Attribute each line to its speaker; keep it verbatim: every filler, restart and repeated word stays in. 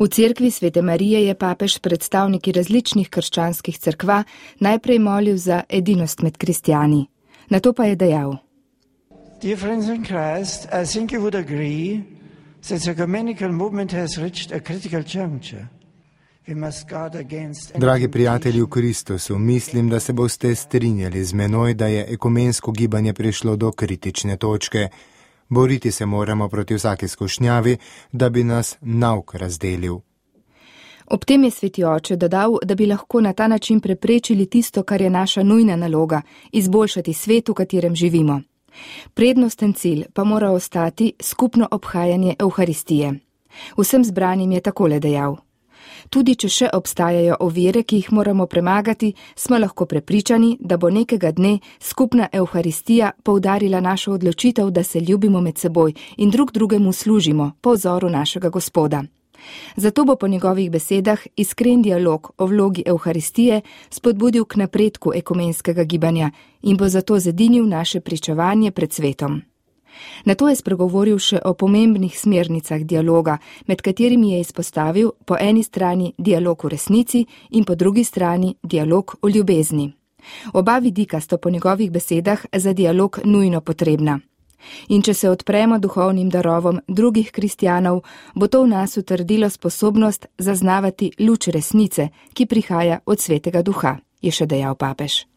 Speaker 1: V cerkvi Svete Marije je papež predstavniki različnih krščanskih cerkva najprej molil za edinost med kristjani. Nato pa je dejal:
Speaker 2: Dear friends in Christ, I think you would agree that the ecumenical movement has reached a critical juncture. We must guard against...
Speaker 3: Dragi prijatelji v Kristusu, mislim, da se boste strinjali z menoj, da je ekumensko gibanje prišlo do kritične točke. Boriti se moramo proti vsaki skušnjavi, da bi nas nauk razdelil.
Speaker 1: Ob tem je sveti oče dodal, da bi lahko na ta način preprečili tisto, kar je naša nujna naloga, izboljšati svet, v katerem živimo. Prednosten cilj pa mora ostati skupno obhajanje Evharistije. Vsem zbranim je takole dejal: Tudi če še obstajajo ovire, ki jih moramo premagati, smo lahko prepričani, da bo nekega dne skupna Evharistija poudarila našo odločitev, da se ljubimo med seboj in drug drugemu služimo po vzoru našega Gospoda. Zato bo po njegovih besedah iskren dialog o vlogi Evharistije spodbudil k napredku ekumenskega gibanja in bo zato zedinil naše pričevanje pred svetom. Nato je spregovoril še o pomembnih smernicah dialoga, med katerimi je izpostavil po eni strani dialog v resnici in po drugi strani dialog o ljubezni. Oba vidika sta po njegovih besedah za dialog nujno potrebna. In če se odpremo duhovnim darovom drugih kristjanov, bo to v nas utrdilo sposobnost zaznavati luč resnice, ki prihaja od Svetega Duha, je še dejal papež.